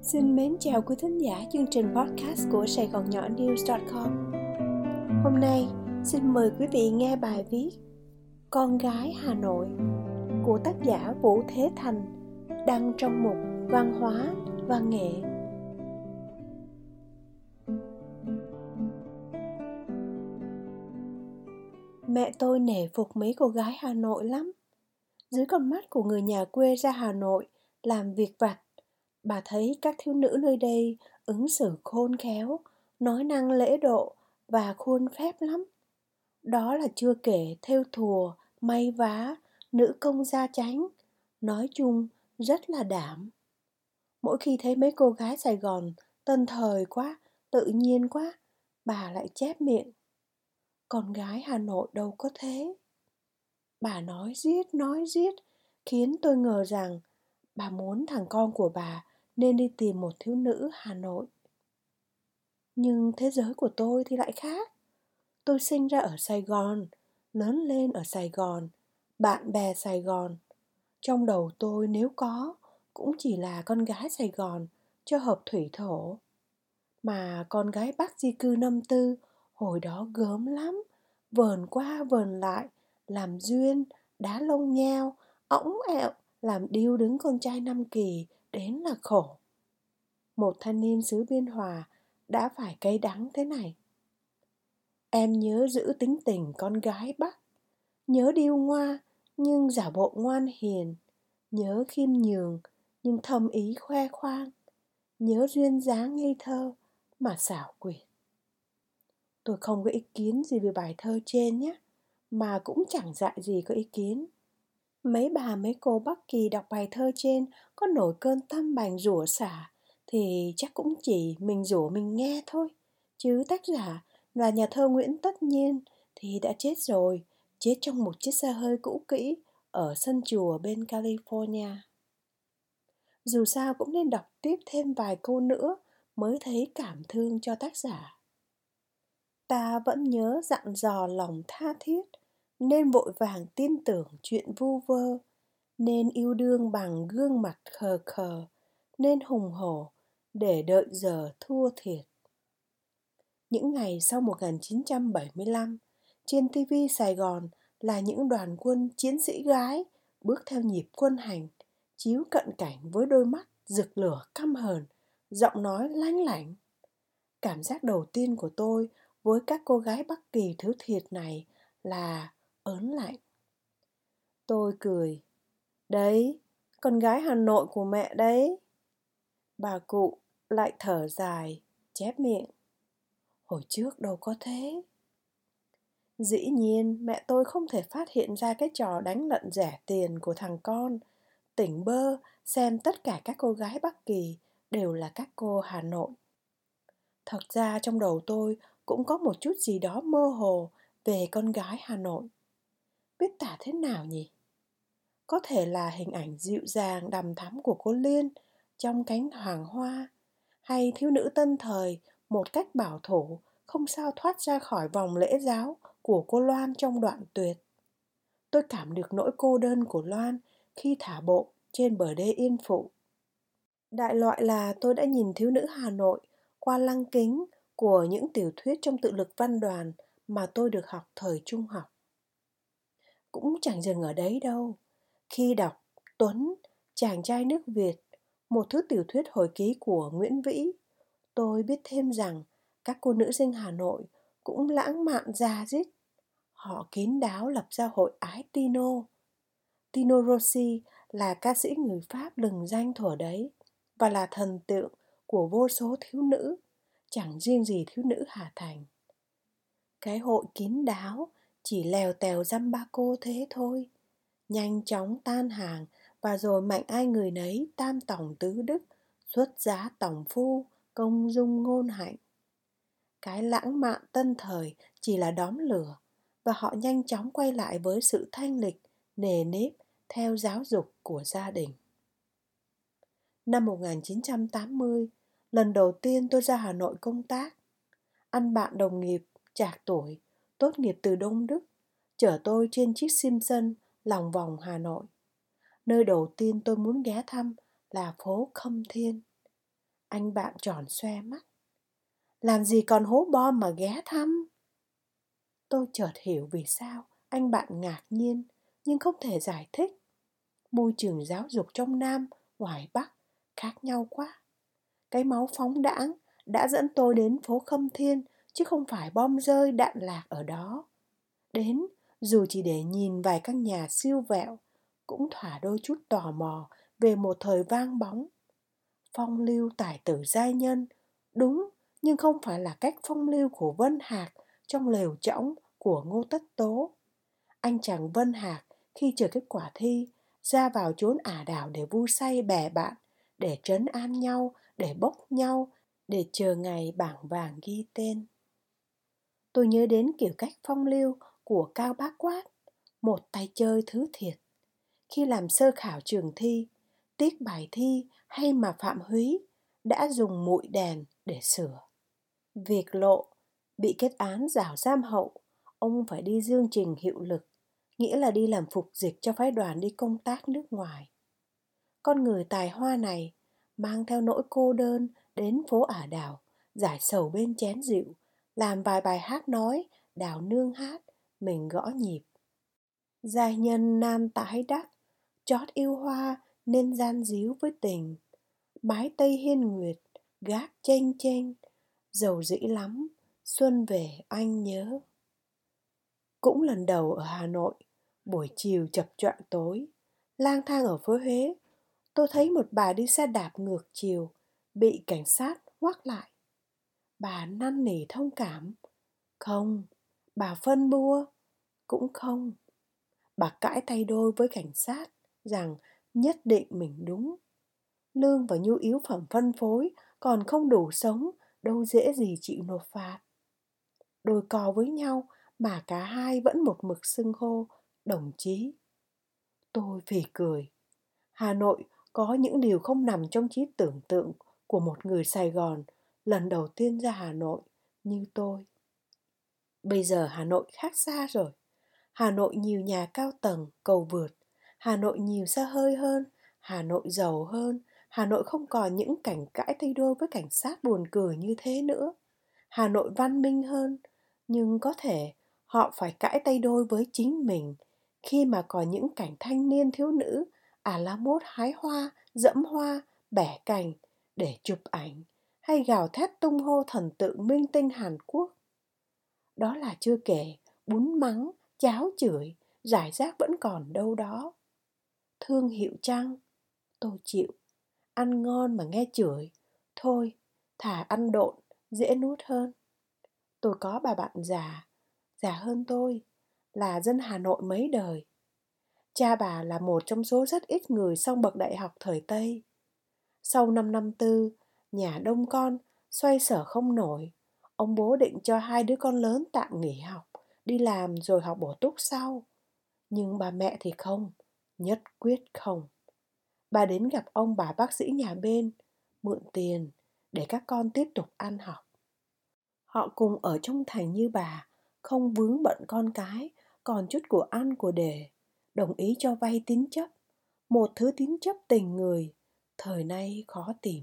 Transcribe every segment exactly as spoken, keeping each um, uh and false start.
Xin mến chào quý thính giả chương trình podcast của Sài Gòn Nhỏ News chấm com. Hôm nay, xin mời quý vị nghe bài viết Con gái Hà Nội của tác giả Vũ Thế Thành, đăng trong mục Văn hóa, Văn nghệ. Mẹ tôi nể phục mấy cô gái Hà Nội lắm. Dưới con mắt của người nhà quê ra Hà Nội làm việc vặt, bà thấy các thiếu nữ nơi đây ứng xử khôn khéo, nói năng lễ độ và khuôn phép lắm. Đó là chưa kể thêu thùa, may vá, nữ công gia chánh, nói chung rất là đảm. Mỗi khi thấy mấy cô gái Sài Gòn tân thời quá, tự nhiên quá, bà lại chép miệng. Con gái Hà Nội đâu có thế. Bà nói riết nói riết, khiến tôi ngờ rằng bà muốn thằng con của bà nên đi tìm một thiếu nữ Hà Nội. Nhưng thế giới của tôi thì lại khác. Tôi sinh ra ở Sài Gòn, lớn lên ở Sài Gòn, bạn bè Sài Gòn. Trong đầu tôi nếu có, cũng chỉ là con gái Sài Gòn cho hợp thủy thổ. Mà con gái Bắc di cư năm tư, hồi đó gớm lắm, vờn qua vờn lại, làm duyên, đá lông nheo, õng ẹo, làm điêu đứng con trai năm kỳ, đến là khổ. Một thanh niên xứ Biên Hòa đã phải cay đắng thế này. Em nhớ giữ tính tình con gái Bắc, nhớ điêu ngoa nhưng giả bộ ngoan hiền, nhớ khiêm nhường nhưng thầm ý khoe khoang, nhớ duyên dáng ngây thơ mà xảo quyệt. Tôi không có ý kiến gì về bài thơ trên nhé, mà cũng chẳng dại gì có ý kiến. Mấy bà mấy cô Bắc Kỳ đọc bài thơ trên có nổi cơn tâm bành rủa xả thì chắc cũng chỉ mình rủa mình nghe thôi. Chứ tác giả là nhà thơ Nguyễn Tất Nhiên thì đã chết rồi, chết trong một chiếc xe hơi cũ kỹ ở sân chùa bên California. Dù sao cũng nên đọc tiếp thêm vài câu nữa mới thấy cảm thương cho tác giả. Ta vẫn nhớ dặn dò lòng tha thiết, nên vội vàng tin tưởng chuyện vu vơ, nên yêu đương bằng gương mặt khờ khờ, nên hùng hổ để đợi giờ thua thiệt. Những ngày sau một nghìn chín trăm bảy mươi lăm, trên ti vi Sài Gòn là những đoàn quân chiến sĩ gái bước theo nhịp quân hành, chiếu cận cảnh với đôi mắt rực lửa căm hờn, giọng nói lanh lảnh. Cảm giác đầu tiên của tôi với các cô gái Bắc Kỳ thứ thiệt này là ớn lạnh. Tôi cười. Đấy, con gái Hà Nội của mẹ đấy. Bà cụ lại thở dài, chép miệng. Hồi trước đâu có thế. Dĩ nhiên mẹ tôi không thể phát hiện ra cái trò đánh lận rẻ tiền của thằng con, tỉnh bơ xem tất cả các cô gái Bắc Kỳ đều là các cô Hà Nội. Thật ra trong đầu tôi cũng có một chút gì đó mơ hồ về con gái Hà Nội. Biết tả thế nào nhỉ? Có thể là hình ảnh dịu dàng đằm thắm của cô Liên trong cánh hoàng hoa, hay thiếu nữ tân thời một cách bảo thủ không sao thoát ra khỏi vòng lễ giáo của cô Loan trong Đoạn Tuyệt. Tôi cảm được nỗi cô đơn của Loan khi thả bộ trên bờ đê Yên Phụ. Đại loại là tôi đã nhìn thiếu nữ Hà Nội qua lăng kính của những tiểu thuyết trong tự lực văn đoàn mà tôi được học thời trung học. Cũng chẳng dừng ở đấy đâu. Khi đọc Tuấn, chàng trai nước Việt, một thứ tiểu thuyết hồi ký của Nguyễn Vĩ, tôi biết thêm rằng các cô nữ sinh Hà Nội cũng lãng mạn da dứt. Họ kín đáo lập ra hội ái Tino. Tino Rossi là ca sĩ người Pháp lừng danh thuở đấy và là thần tượng của vô số thiếu nữ, chẳng riêng gì thiếu nữ Hà Thành. Cái hội kín đáo chỉ lèo tèo dăm ba cô thế thôi, nhanh chóng tan hàng và rồi mạnh ai người nấy tam tòng tứ đức, xuất giá tòng phu, công dung ngôn hạnh. Cái lãng mạn tân thời chỉ là đóm lửa và họ nhanh chóng quay lại với sự thanh lịch, nề nếp theo giáo dục của gia đình. Năm một nghìn chín trăm tám mươi, lần đầu tiên tôi ra Hà Nội công tác. Ăn bạn đồng nghiệp, trạc tuổi, tốt nghiệp từ Đông Đức, chở tôi trên chiếc Simpson lòng vòng Hà Nội. Nơi đầu tiên tôi muốn ghé thăm là phố Khâm Thiên. Anh bạn tròn xoe mắt. Làm gì còn hố bom mà ghé thăm? Tôi chợt hiểu vì sao anh bạn ngạc nhiên, nhưng không thể giải thích. Môi trường giáo dục trong Nam, ngoài Bắc khác nhau quá. Cái máu phóng đãng đã dẫn tôi đến phố Khâm Thiên, chứ không phải bom rơi đạn lạc ở đó. Đến, dù chỉ để nhìn vài căn nhà siêu vẹo, cũng thỏa đôi chút tò mò về một thời vang bóng. Phong lưu tài tử giai nhân, đúng, nhưng không phải là cách phong lưu của Vân Hạc trong lều trõng của Ngô Tất Tố. Anh chàng Vân Hạc khi chờ kết quả thi, ra vào chốn ả đảo để vui say bè bạn, để trấn an nhau, để bốc nhau, để chờ ngày bảng vàng ghi tên. Tôi nhớ đến kiểu cách phong lưu của Cao Bá Quát, một tay chơi thứ thiệt. Khi làm sơ khảo trường thi, tiếc bài thi hay mà Phạm Húy đã dùng muội đèn để sửa. Việc lộ, bị kết án giảo giam hậu, ông phải đi dương trình hiệu lực, nghĩa là đi làm phục dịch cho phái đoàn đi công tác nước ngoài. Con người tài hoa này mang theo nỗi cô đơn đến phố ả đào, giải sầu bên chén rượu, làm vài bài hát nói, đào nương hát, mình gõ nhịp. Giai nhân nam tái đắc, chót yêu hoa nên gian díu với tình. Mái tây hiên nguyệt, gác chênh chênh, dầu dĩ lắm, xuân về anh nhớ. Cũng lần đầu ở Hà Nội, buổi chiều chập choạng tối, lang thang ở phố Huế, tôi thấy một bà đi xe đạp ngược chiều, bị cảnh sát ngoắc lại. Bà năn nỉ thông cảm. Không. Bà phân bua. Cũng không. Bà cãi tay đôi với cảnh sát rằng nhất định mình đúng. Lương và nhu yếu phẩm phân phối còn không đủ sống, đâu dễ gì chịu nộp phạt. Đôi co với nhau mà cả hai vẫn một mực xưng hô đồng chí. Tôi phì cười. Hà Nội có những điều không nằm trong trí tưởng tượng của một người Sài Gòn lần đầu tiên ra Hà Nội như tôi. Bây giờ Hà Nội khác xa rồi. Hà Nội nhiều nhà cao tầng, cầu vượt. Hà Nội nhiều xe hơi hơn. Hà Nội giàu hơn. Hà Nội không còn những cảnh cãi tay đôi với cảnh sát buồn cười như thế nữa. Hà Nội văn minh hơn. Nhưng có thể họ phải cãi tay đôi với chính mình khi mà có những cảnh thanh niên thiếu nữ à la mốt hái hoa, dẫm hoa, bẻ cành để chụp ảnh hay gào thét tung hô thần tượng minh tinh Hàn Quốc. Đó là chưa kể bún mắng, cháo chửi, rải rác vẫn còn đâu đó. Thương hiệu chăng? Tôi chịu. Ăn ngon mà nghe chửi. Thôi, thà ăn độn, dễ nuốt hơn. Tôi có bà bạn già, già hơn tôi, là dân Hà Nội mấy đời. Cha bà là một trong số rất ít người xong bậc đại học thời Tây. Sau năm năm tư, nhà đông con, xoay sở không nổi. Ông bố định cho hai đứa con lớn tạm nghỉ học, đi làm rồi học bổ túc sau. Nhưng bà mẹ thì không, nhất quyết không. Bà đến gặp ông bà bác sĩ nhà bên, mượn tiền để các con tiếp tục ăn học. Họ cùng ở trong thành như bà, không vướng bận con cái, còn chút của ăn của để, đồng ý cho vay tín chấp, một thứ tín chấp tình người, thời nay khó tìm.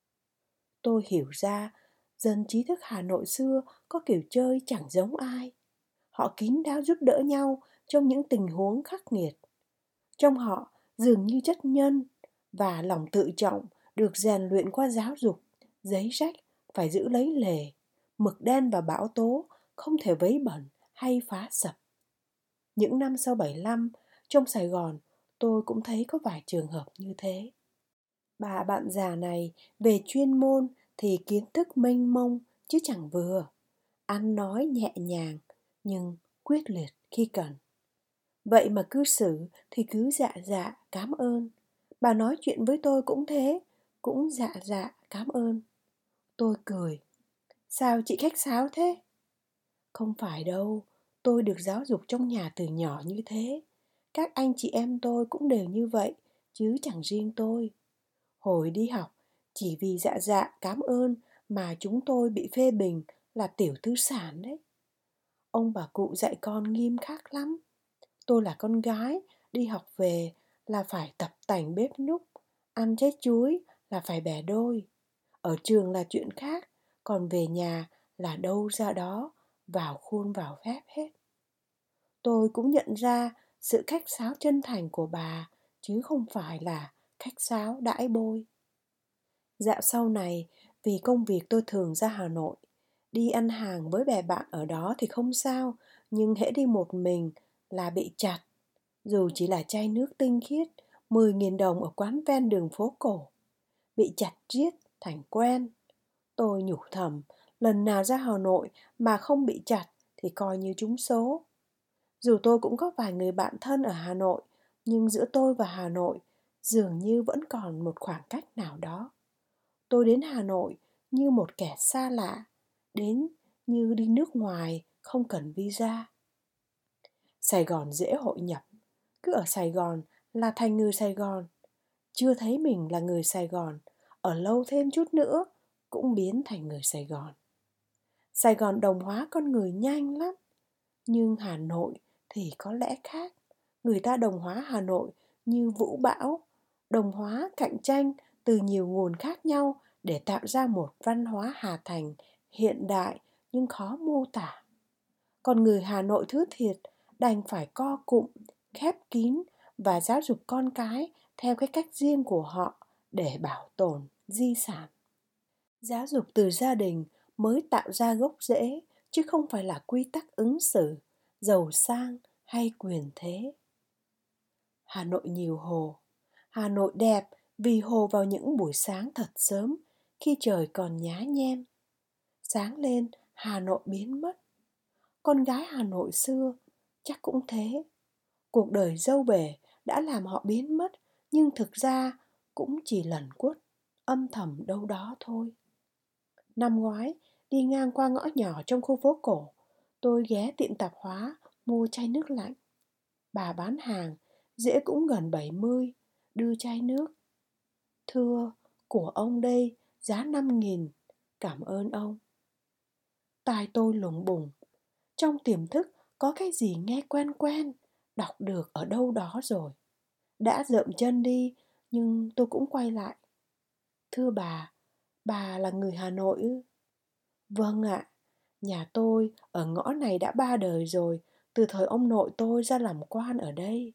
Tôi hiểu ra, dân trí thức Hà Nội xưa có kiểu chơi chẳng giống ai. Họ kín đáo giúp đỡ nhau trong những tình huống khắc nghiệt. Trong họ dường như chất nhân và lòng tự trọng được rèn luyện qua giáo dục, giấy rách phải giữ lấy lề, mực đen và bão tố không thể vấy bẩn hay phá sập. Những năm sau bảy lăm, trong Sài Gòn, tôi cũng thấy có vài trường hợp như thế. Bà bạn già này về chuyên môn thì kiến thức mênh mông chứ chẳng vừa. Ăn nói nhẹ nhàng nhưng quyết liệt khi cần. Vậy mà cư xử thì cứ dạ dạ cảm ơn. Bà nói chuyện với tôi cũng thế, cũng dạ dạ cảm ơn. Tôi cười. Sao chị khách sáo thế? Không phải đâu, tôi được giáo dục trong nhà từ nhỏ như thế. Các anh chị em tôi cũng đều như vậy, chứ chẳng riêng tôi. Hồi đi học, chỉ vì dạ dạ cảm ơn mà chúng tôi bị phê bình là tiểu tư sản đấy. Ông bà cụ dạy con nghiêm khắc lắm. Tôi là con gái, đi học về là phải tập tành bếp núc, ăn trái chuối là phải bẻ đôi. Ở trường là chuyện khác, còn về nhà là đâu ra đó, vào khuôn vào phép hết. Tôi cũng nhận ra sự khách sáo chân thành của bà, chứ không phải là khách sáo đãi bôi. Dạo sau này, vì công việc tôi thường ra Hà Nội, đi ăn hàng với bè bạn ở đó thì không sao, nhưng hễ đi một mình là bị chặt. Dù chỉ là chai nước tinh khiết, mười nghìn đồng ở quán ven đường phố cổ. Bị chặt riết thành quen. Tôi nhủ thầm, lần nào ra Hà Nội mà không bị chặt thì coi như trúng số. Dù tôi cũng có vài người bạn thân ở Hà Nội, nhưng giữa tôi và Hà Nội dường như vẫn còn một khoảng cách nào đó. Tôi đến Hà Nội như một kẻ xa lạ, đến như đi nước ngoài không cần visa. Sài Gòn dễ hội nhập, cứ ở Sài Gòn là thành người Sài Gòn. Chưa thấy mình là người Sài Gòn, ở lâu thêm chút nữa cũng biến thành người Sài Gòn. Sài Gòn đồng hóa con người nhanh lắm, nhưng Hà Nội thì có lẽ khác. Người ta đồng hóa Hà Nội như vũ bão, đồng hóa cạnh tranh từ nhiều nguồn khác nhau để tạo ra một văn hóa Hà Thành hiện đại nhưng khó mô tả. Còn người Hà Nội thứ thiệt đành phải co cụm, khép kín và giáo dục con cái theo cái cách riêng của họ để bảo tồn di sản. Giáo dục từ gia đình mới tạo ra gốc rễ, chứ không phải là quy tắc ứng xử, giàu sang hay quyền thế. Hà Nội nhiều hồ. Hà Nội đẹp vì hồ vào những buổi sáng thật sớm, khi trời còn nhá nhem. Sáng lên, Hà Nội biến mất. Con gái Hà Nội xưa chắc cũng thế. Cuộc đời dâu bể đã làm họ biến mất, nhưng thực ra cũng chỉ lẩn quất, âm thầm đâu đó thôi. Năm ngoái, đi ngang qua ngõ nhỏ trong khu phố cổ, tôi ghé tiệm tạp hóa mua chai nước lạnh. Bà bán hàng, dễ cũng gần bảy mươi, đưa chai nước. Thưa, của ông đây, giá năm nghìn, cảm ơn ông. Tai tôi lủng bủng, trong tiềm thức có cái gì nghe quen quen, đọc được ở đâu đó rồi. Đã dậm chân đi, nhưng tôi cũng quay lại. Thưa bà, bà là người Hà Nội ư? Vâng ạ, nhà tôi ở ngõ này đã ba đời rồi, từ thời ông nội tôi ra làm quan ở đây.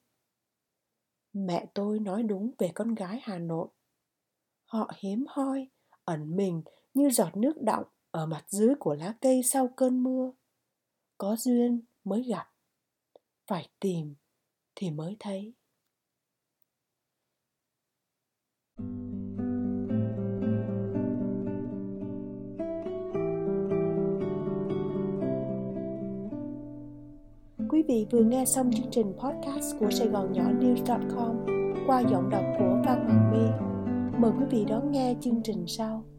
Mẹ tôi nói đúng về con gái Hà Nội. Họ hiếm hoi, ẩn mình như giọt nước đọng ở mặt dưới của lá cây sau cơn mưa. Có duyên mới gặp, phải tìm thì mới thấy. Quý vị vừa nghe xong chương trình podcast của Sài Gòn Nhỏ News chấm com qua giọng đọc của Phan Hoàng My. Mời quý vị đón nghe chương trình sau.